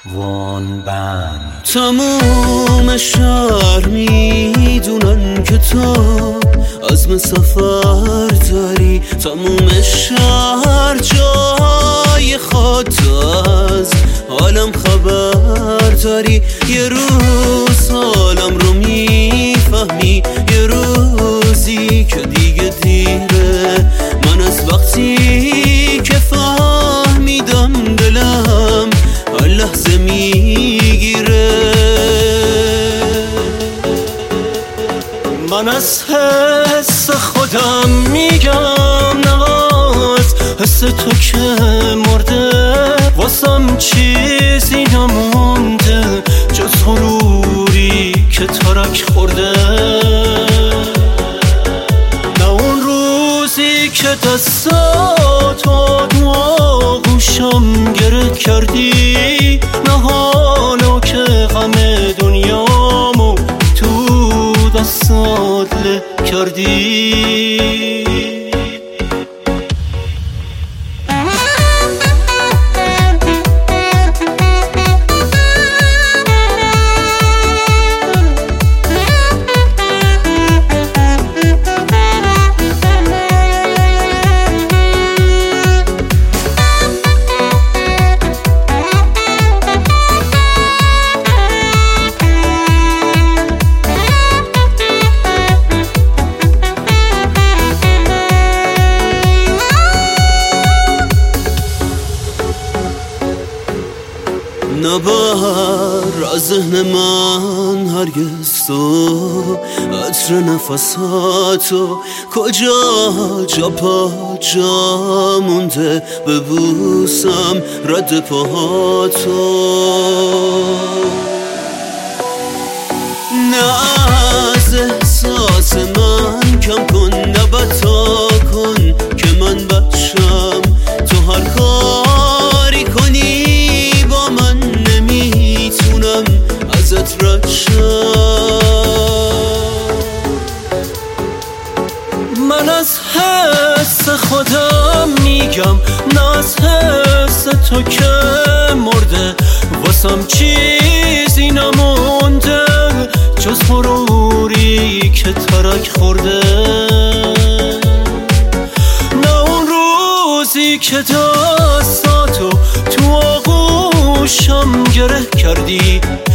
وان بند تموم شهر میدونن که تو عزم سفر داری، تموم شهر جای خودت از حالم خبر داری. یه روز حالم رو میفهمی، یه روزی که دیگه دیره. من از وقتی که فهمیدم دلم هر لحظه میگیره. من از حس خودم میگم نهاز حس تو که مرده، واسم چیزی نمونده جز غروری که ترک خورده. نه اون روزی که دستاتو تو آغوشم گره کردی، نه حالا که غم دنیامو تو دستات له کردی. نبر از ذهن من هرگز تو عطر نفساتو، کجا جا پا جا مونده ببوسم رد پاهاتو. نه از احساس من کم کن، نه بتا کن که من بچم. تو هر کاری کنی با من نمیتونم ازت رد شم. من از حس خودم میگم، نه از حس تو که مرده، واسم چیزی نمونده جز غروری که ترک خورده. نه اون روزی که دستاتو تو آغوشم گره کردی،